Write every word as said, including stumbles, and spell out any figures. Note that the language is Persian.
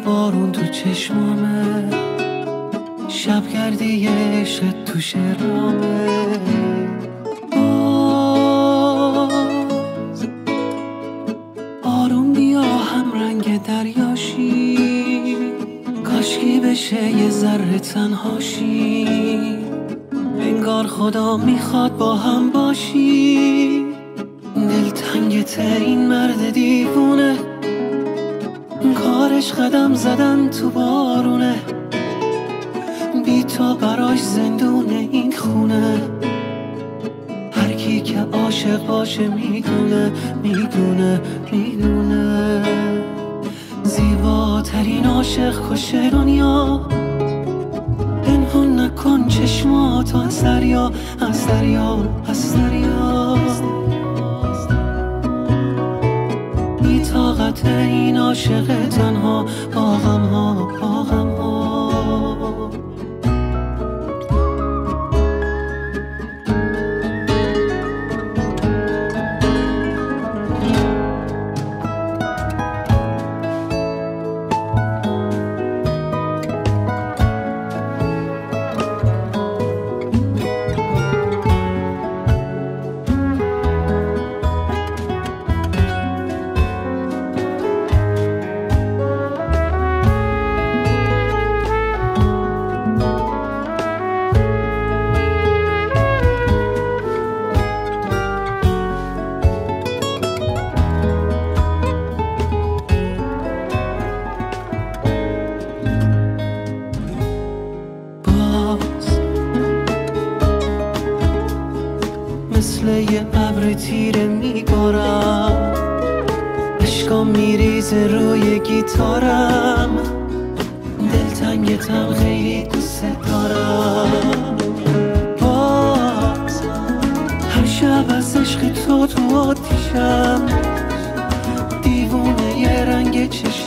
بارون تو چشمامه، شب گردی عشق تو شرامه. باز آروم بیا هم رنگ دریاشی، کاشکی بشه یه ذره تنهاشی، انگار خدا میخواد با هم باشی. دلتنگت این مرد دیوونه، کارش قدم زدن تو بارونه، بی تو براش زندونه این خونه. هر کی که عاشق باشه میدونه میدونه میدونه، زیباترین عاشق کشه دنیا. پنهون نکن چشماتو از دریا، از دریا، از دریا. بی طاقت این عاشق تنها با غم ها، با غم ها. مثل یه ابر تیره میبارم، عشقام میریزه روی گیتارم. دلتنگتم خیلی دوست دارم. باز هر شب از عشق تو تو آتیشم، دیوونه یه رنگ چشم